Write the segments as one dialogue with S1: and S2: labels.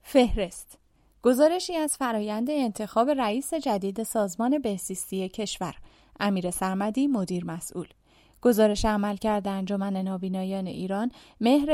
S1: فهرست گزارشی از فرایند انتخاب رئیس جدید سازمان بهزیستی کشور. امیر سرمدی، مدیر مسئول. گزارش عملکرد انجمن نابینایان ایران، مهر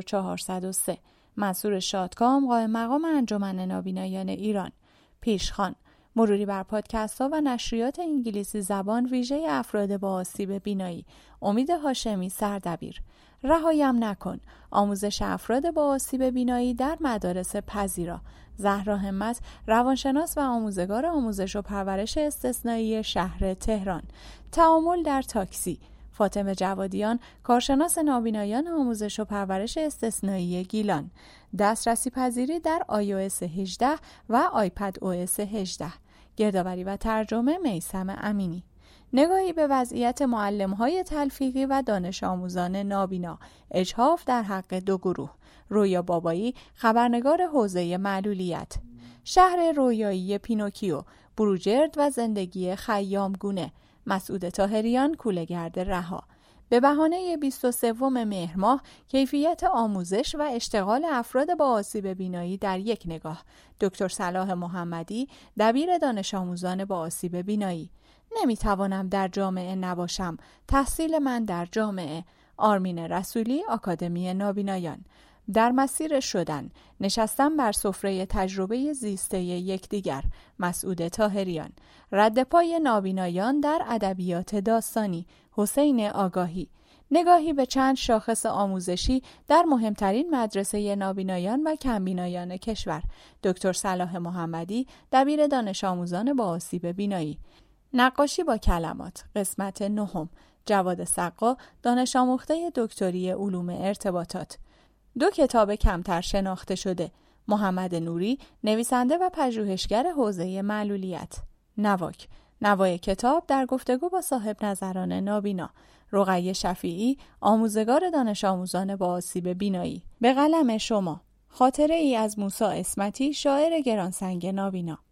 S1: 1403. منصور شادکام، قائم مقام انجمن نابینایان ایران. پیشخوان: مروری بر پادکست‌ها و نشریات انگلیسی زبان ویژه افراد با آسیب بینایی. امید هاشمی، سردبیر. رهایم نکن: آموزش افراد با آسیب بینایی در مدارس پذیرا. زهرا همت، روانشناس و آموزگار آموزش و پرورش استثنایی شهر تهران. تعامل در تاکسی: فاطمه جوادیان، کارشناس نابینایان آموزش و پرورش استثنایی گیلان. دسترسی پذیری در iOS 18 و آیپد OS 18. گردآوری و ترجمه میثم امینی. نگاهی به وضعیت معلم‌های تلفیقی و دانش آموزان نابینا. اجحاف در حق دو گروه. رویا بابایی، خبرنگار حوزه معلولیت. شهر رویایی پینوکیو، بروجرد و زندگی خیامگونه. مسعود طاهریان، کوله‌گرد رها. به بهانه 23 مهر ماه، کیفیت آموزش و اشتغال افراد با آسیب بینایی در یک نگاه. دکتر صلاح محمدی، دبیر دانش آموزان با آسیب بینایی. نمیتوانم در جامعه نباشم. تحصیل من در جامعه. آرمین رسولی، آکادمی نابینایان. در مسیر شدن، نشستن بر سفره تجربه زیسته یکدیگر. مسعود طاهریان. رد پای نابینایان در ادبیات داستانی. حسین آگاهی. نگاهی به چند شاخص آموزشی در مهمترین مدرسه نابینایان و کمبینایان کشور. دکتر صلاح محمدی، دبیر دانش آموزان با آسیب بینایی. نقاشی با کلمات، قسمت 9. جواد سقا، دانش آموخته دکتری علوم ارتباطات. 2 کتاب کمتر شناخته شده. محمد نوری، نویسنده و پژوهشگر حوزه معلولیت. نواک، نوای کتاب در گفتگو با صاحب نظران نابینا. رقیه شفیعی، آموزگار دانش آموزان با آسیب بینایی. به قلم شما. خاطره ای از موسی اسمتی، شاعر گرانسنگ نابینا.